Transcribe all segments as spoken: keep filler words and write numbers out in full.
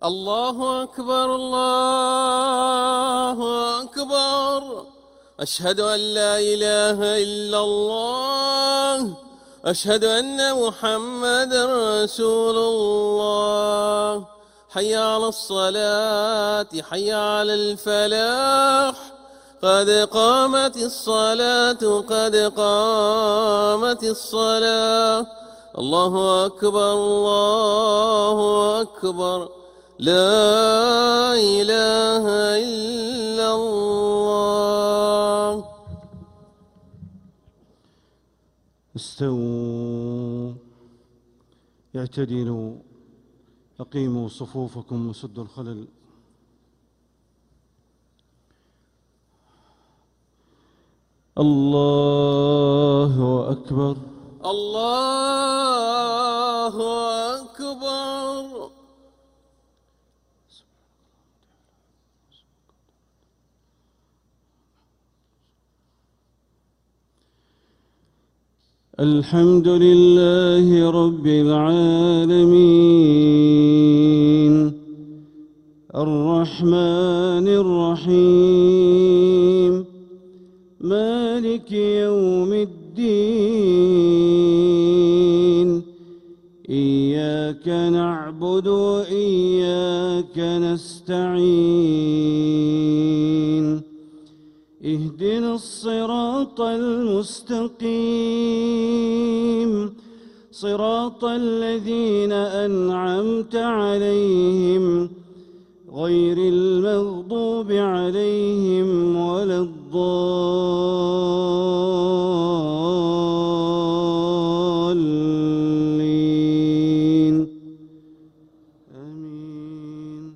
الله أكبر الله أكبر. أشهد أن لا إله إلا الله. أشهد أن محمدا رسول الله. حي على الصلاة حي على الفلاح. قد قامت الصلاة قد قامت الصلاة. الله أكبر الله أكبر. لا إله إلا الله. استووا اعتدلوا أقيموا صفوفكم وسدوا الخلل. الله أكبر الله أكبر. الحمد لله رب العالمين الرحمن الرحيم مالك يوم الدين. إياك نعبد وإياك نستعين. اهدنا الصراط المستقيم صراط الذين أنعمت عليهم غير المغضوب عليهم ولا الضالين. آمين.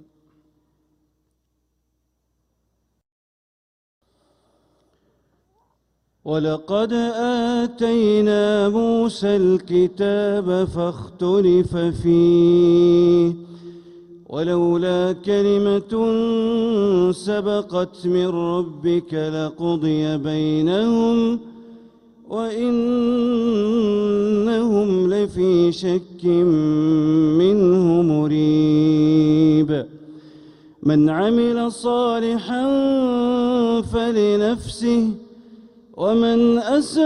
ولقد آتينا موسى الكتاب فاختلف فيه ولولا كلمة سبقت من ربك لقضي بينهم وإنهم لفي شك منه مريب. من عمل صالحا فلنفسه ومن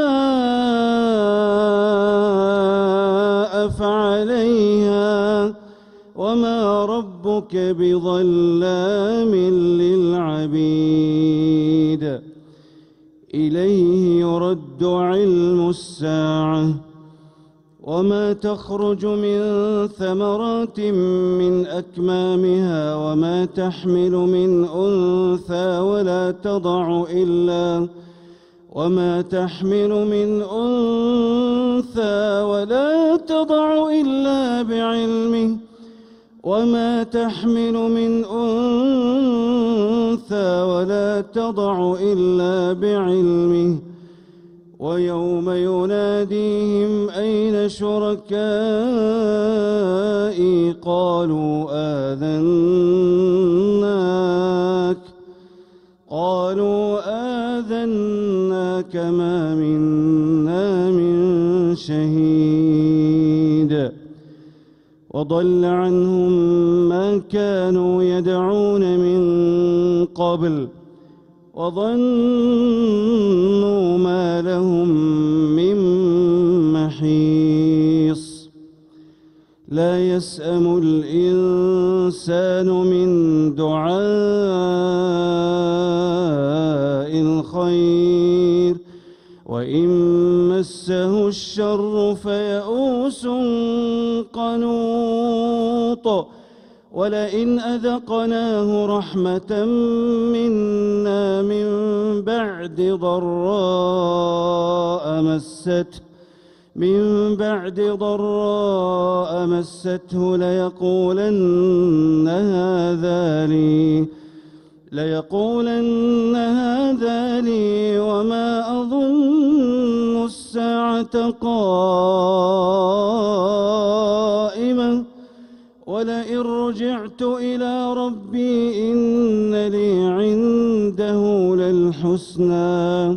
أساء فعليها وما ربك بظلام للعبيد. إليه يرد علم الساعة وما تخرج من ثمرات من أكمامها وما تحمل من أنثى ولا تضع إلا وما تحمل من أنثى ولا تضع إلا بعلمه وما تحمل من أنثى ولا تضع إلا بعلمه. ويوم يناديهم أين شركائي قالوا آذناك قالوا آذناك ما منا من شهيد. وضل عنهم ما كانوا يدعون من قبل وظنوا ما لهم من محيص. لا يسأم الإنسان من دعاء الخير وإن مسه الشر فيئوس قنوط. ولئن أذقناه رحمة منا من بعد ضراء مسته من بعد ضراء مسته ليقولن هذا لي ليقولن هذا لي وما أظن الساعة قائمة ولئن رجعت إلى ربي إن لي عنده للحسنى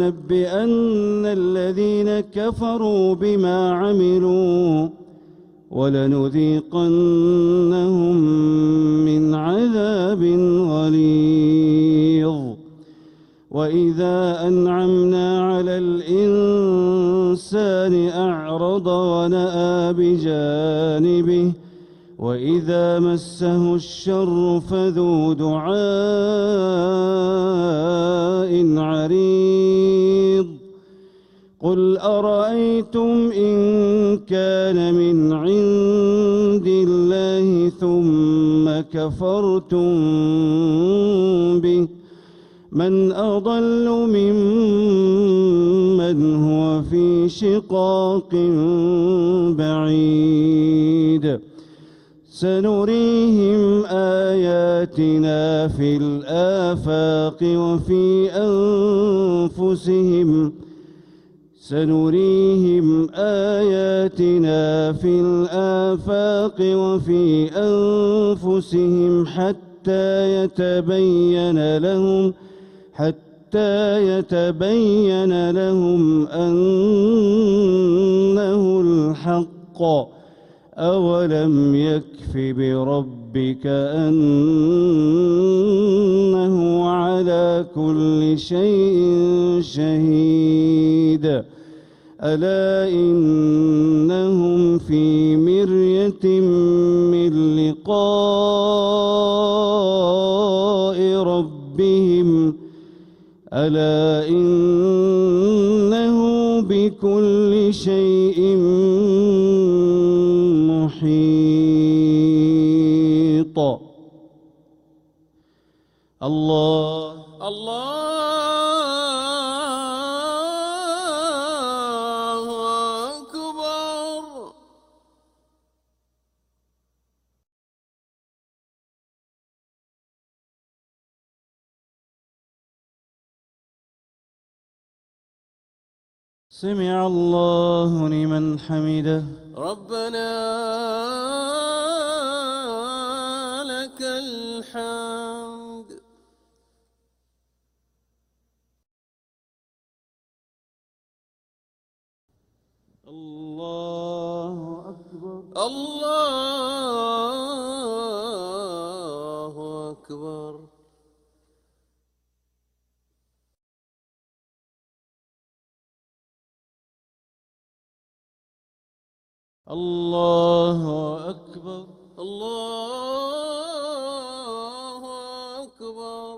فلننبئن الذين كفروا بما عملوا ولنذيقنهم من عذاب غليظ. وإذا أنعمنا على الإنسان أعرض ونأى بجانبه وإذا مسه الشر فذو دعاء عريض. قل أرأيتم إن كان من عند الله ثم كفرتم به من أضل ممن هو في شقاق بعيد. سنريهم آياتنا في الآفاق وفي أنفسهم سنريهم آياتنا في الآفاق وفي أنفسهم حتى يتبين لهم حتى يتبين لهم أنه الحق. أولم يكف بربك أنه على كل شيء شهيد. ألا إنهم في مرية من لقاء ربهم ألا إنه بكل شيء محيط. الله الله أكبر. سمع الله لمن حمده. ربنا لك الحمد. الله أكبر. الله أكبر. الله أكبر. الله أكبر.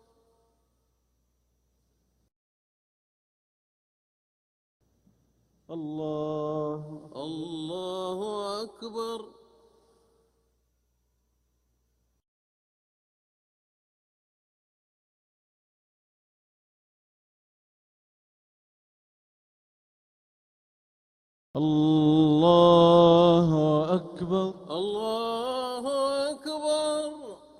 الله الله أكبر. الله أكبر. الله أكبر.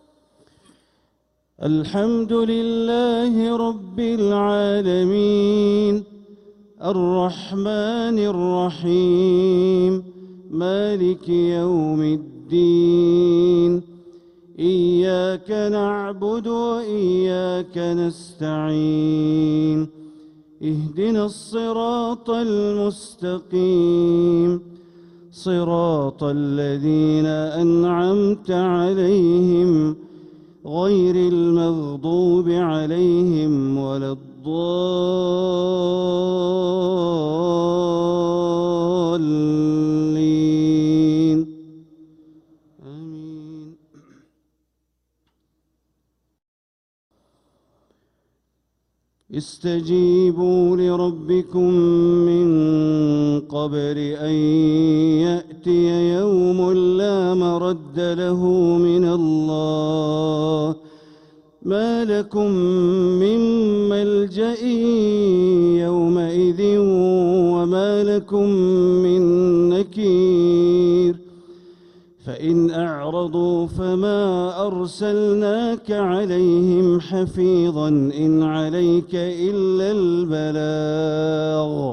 الحمد لله رب العالمين الرحمن الرحيم مالك يوم الدين. إياك نعبد وإياك نستعين. اهدنا الصراط المستقيم صراط الذين أنعمت عليهم غير المغضوب عليهم ولا الضالين. آمين. استجيبوا لربكم من قبل أن يأتي يوم لا مرد له من الله ما لكم من ملجأ يومئذ وما لكم من نكير. فإن أعرضوا فما أرسلناك عليهم حفيظا إن عليك إلا البلاغ.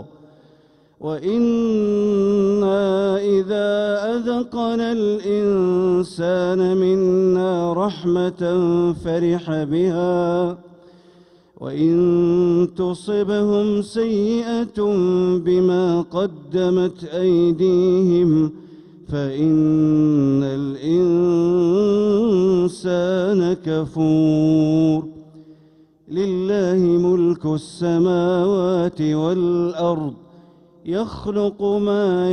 وإنا إذا أذقنا الإنسان منا رحمة فرح بها وإن تصبهم سيئة بما قدمت أيديهم فإن الإنسان كفور لله ملك السماوات والأرض يخلق ما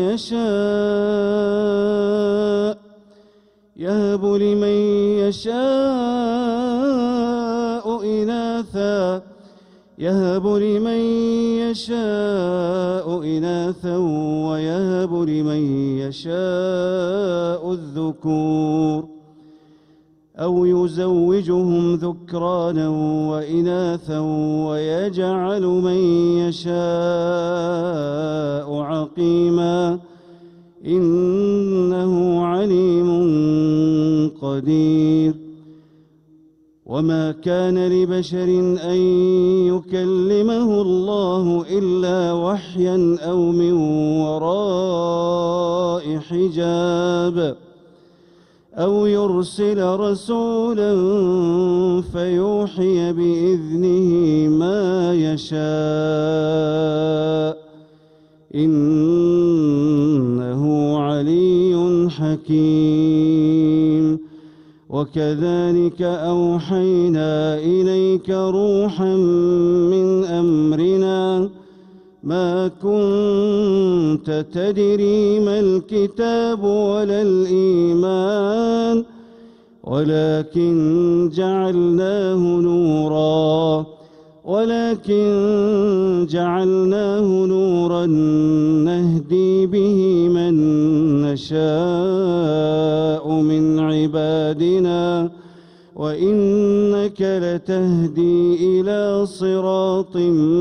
يشاء يهب لمن يشاء إناثا يهب لمن يشاء إناثا ويهب لمن يشاء الذكور أو يزوجهم ذكرانا وإناثا ويجعل من يشاء عقيما إنه عليم قدير وما كان لبشر أن يكلمه الله إلا وحيا أو من وراء حجاب أو يرسل رسولا فيوحي بإذنه ما يشاء إنه علي حكيم وكذلك أوحينا إليك روحا من أمرنا ما كنت تدري ما الكتاب ولا الإيمان ولكن جعلناه نورا ولكن جعلناه نورا نهدي به من نشاء من عبادنا وإنك لتهدي إلى صراط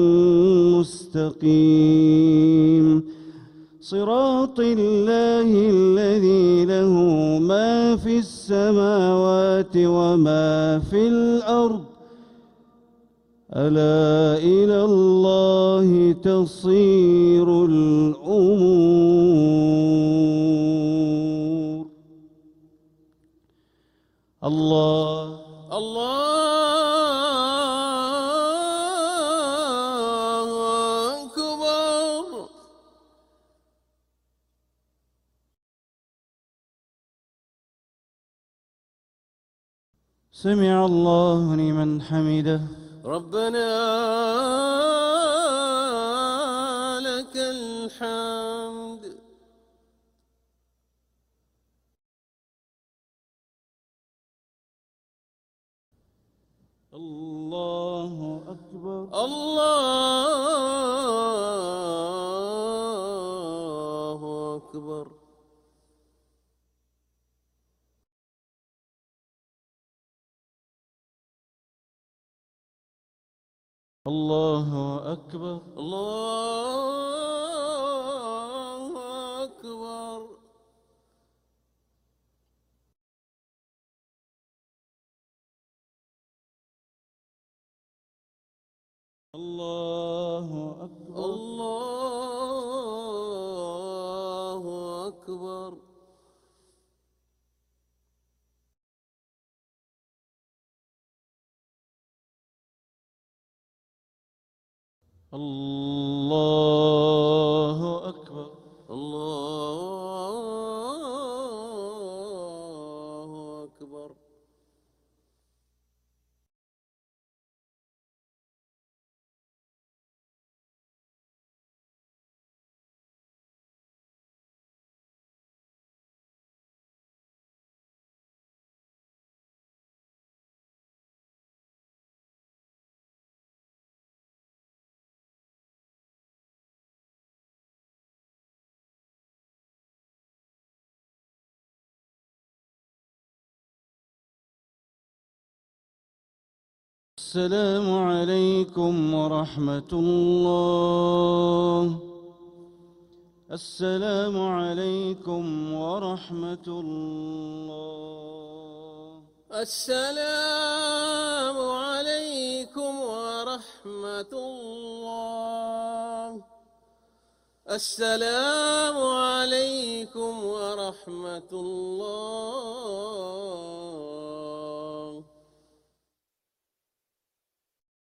مستقيم صراط الله الذي له ما في السماوات وما في الأرض ألا إلى الله تصير الأمور. الله الله أكبر. سمع الله لمن حمده. ربنا لك الحمد. الله أكبر. الله أكبر. الله أكبر. الله أكبر. الله أكبر. الله أكبر. الله أكبر. الله أكبر. السلام عليكم ورحمة الله. السلام عليكم ورحمة الله. السلام عليكم ورحمة الله. السلام عليكم ورحمة الله.